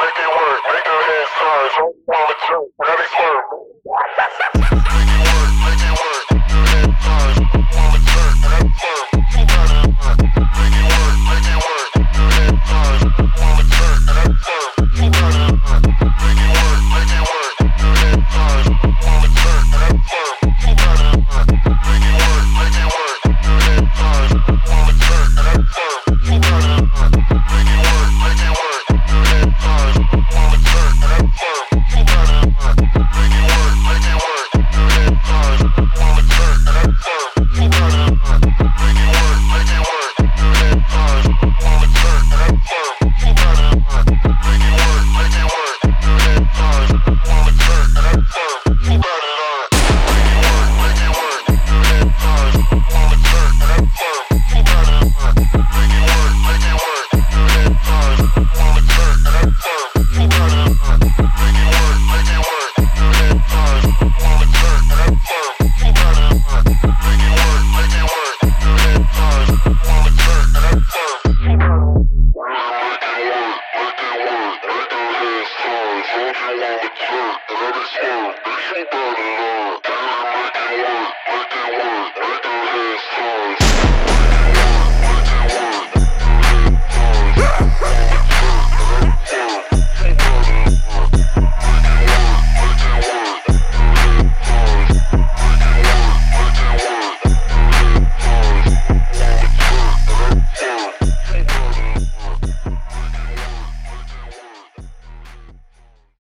make it work, make her head turn, so on the jerk, let it swerve. Make it work, head turn, so on the jerk, let it swerve. Make it work, head turn, so on the jerk, let it swerve. Make it work, head turn, so on the jerk, let it swerve. Make it work, head turn, so on the jerk, let it swerve. Hold you on the jerk, and let it swerve. They so bad at all.